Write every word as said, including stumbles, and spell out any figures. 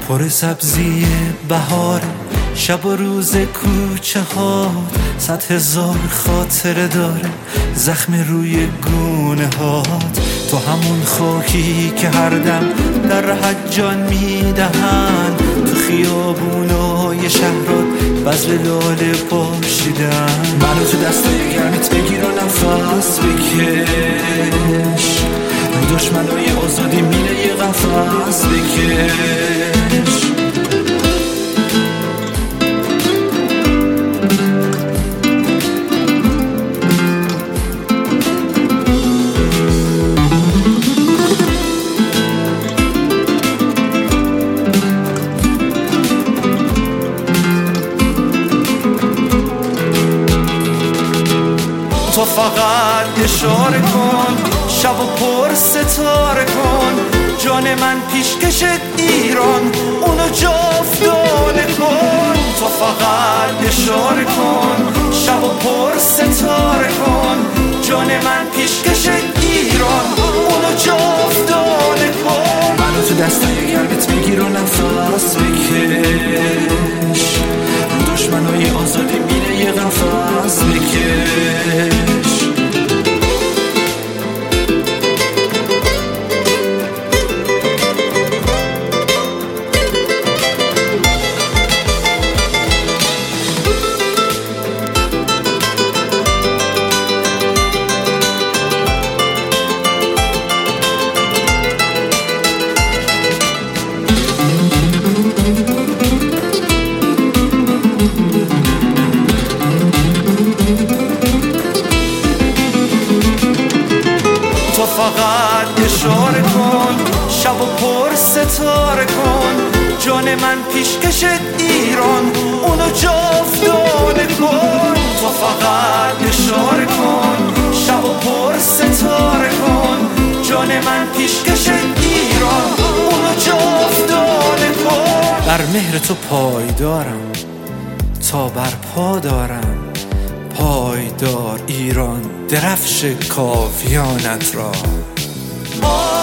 پر سبزی بهار، شب و روز کوچه ها، صد هزار خاطره داره زخم روی گونه هات. تو همون خاکی که هر دم در رهت جان میدهن، تو خیابونای شهرات بذل لاله پاشیدن. منو تو دستای گرمت بگیر و نفس بکش، دشمنای آزادی میره یه قفس بکش. تو فقط اشاره کن، شب و پر ستاره کن، جان من پیشکشت ایران اونو جاودانه کن. تو فقط اشاره کن، شب و پر ستاره کن، جان من پیشکشت ایران اونو جاودانه کن. منو تو دستای گرمت بگیر و نفس بکش، دشمنای آزادی میره یه قفس بکش. تو فقط اشاره کن، شب و پر ستاره کن، جان من پیشکشت ایران اونو جاودانه کن. تو فقط اشاره کن، شب و پر ستاره کن، جان من پیشکشت ایران اونو جاودانه کن. بر مهر تو پایدارم تا بر پا دارم، پایدار ایران درفش کاویانت را.